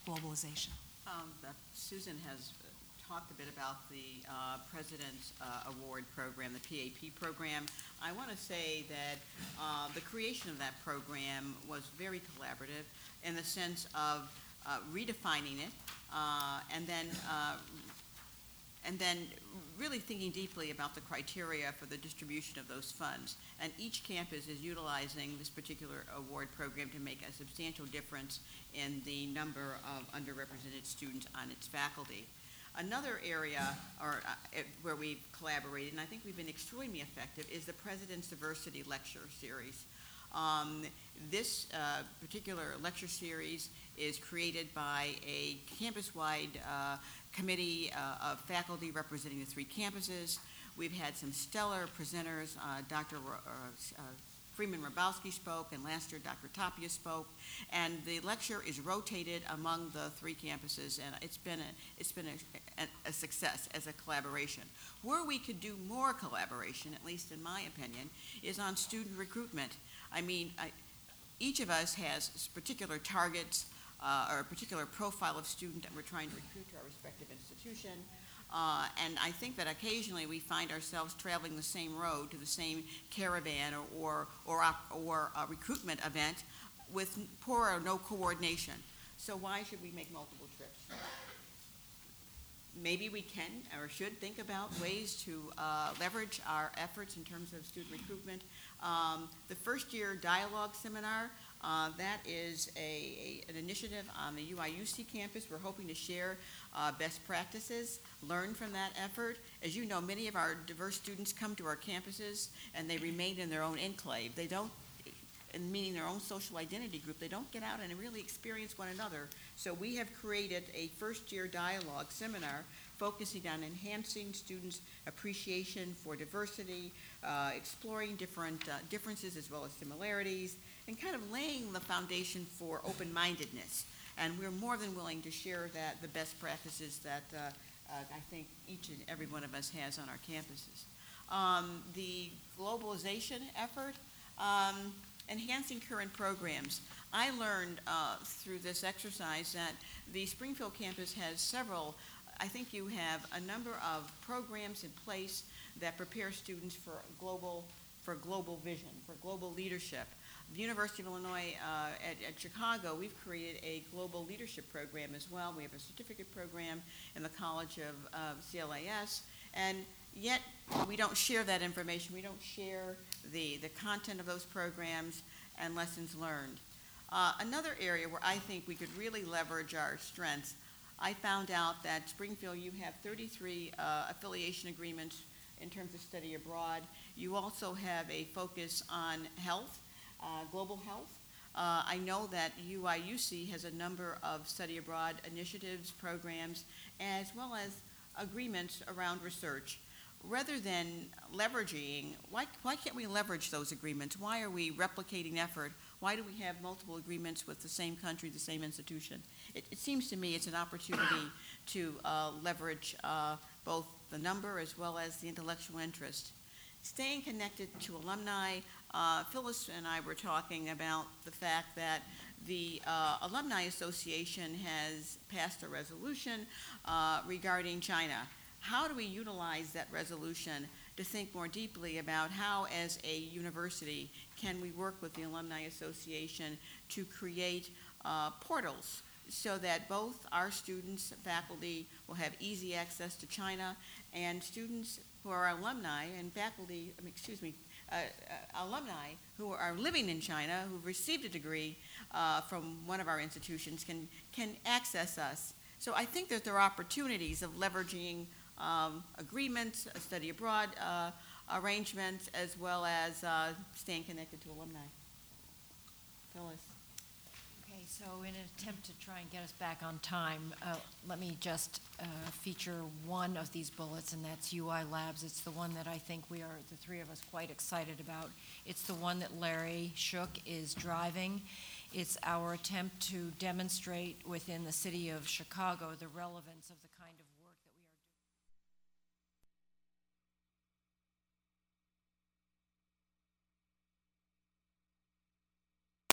globalization. Susan has talked a bit about the President's Award program, the PAP program. I want to say that the creation of that program was very collaborative in the sense of redefining it and then really thinking deeply about the criteria for the distribution of those funds. And each campus is utilizing this particular award program to make a substantial difference in the number of underrepresented students on its faculty. Another area where we've collaborated, and I think we've been extremely effective, is the President's Diversity Lecture Series. This particular lecture series is created by a campus-wide committee of faculty representing the 3 campuses. We've had some stellar presenters. Dr. Freeman Rabowski spoke, and last year Dr. Tapia spoke, and the lecture is rotated among the 3 campuses, and it's been a success as a collaboration. Where we could do more collaboration, at least in my opinion, is on student recruitment. I mean, each of us has particular targets or a particular profile of student that we're trying to recruit to our respective institution. And I think that occasionally we find ourselves traveling the same road to the same caravan or a recruitment event with poor or no coordination. So why should we make multiple trips? Maybe we can or should think about ways to leverage our efforts in terms of student recruitment. The first year dialogue seminar, that is an initiative on the UIUC campus. We're hoping to share best practices, learn from that effort. As you know, many of our diverse students come to our campuses and they remain in their own enclave. They don't, meaning their own social identity group, they don't get out and really experience one another. So we have created a first-year dialogue seminar focusing on enhancing students' appreciation for diversity, exploring different differences as well as similarities, and kind of laying the foundation for open-mindedness. And we're more than willing to share the best practices that I think each and every one of us has on our campuses. The globalization effort, enhancing current programs. I learned through this exercise that the Springfield campus has several, I think you have a number of programs in place that prepare students for global vision, for global leadership. The University of Illinois at Chicago, we've created a global leadership program as well. We have a certificate program in the College of CLAS, and yet we don't share that information. We don't share the content of those programs and lessons learned. Another area where I think we could really leverage our strengths, I found out that Springfield, you have 33 affiliation agreements in terms of study abroad. You also have a focus on health, global health. I know that UIUC has a number of study abroad initiatives, programs, as well as agreements around research. Rather than leveraging, why can't we leverage those agreements? Why are we replicating effort? Why do we have multiple agreements with the same country, the same institution? It seems to me it's an opportunity to leverage both the number as well as the intellectual interest. Staying connected to alumni, Phyllis and I were talking about the fact that the Alumni Association has passed a resolution regarding China. How do we utilize that resolution to think more deeply about how, as a university, can we work with the Alumni Association to create portals so that both our students, faculty, will have easy access to China, and students who are alumni and faculty, alumni who are living in China, who've received a degree from one of our institutions, can access us. So I think that there are opportunities of leveraging agreements, study abroad arrangements, as well as staying connected to alumni. Phyllis. Okay, so in an attempt to try and get us back on time, let me just feature one of these bullets, and that's UI Labs. It's the one that I think we are, the 3 of us, quite excited about. It's the one that Larry Shook is driving. It's our attempt to demonstrate within the city of Chicago the relevance of the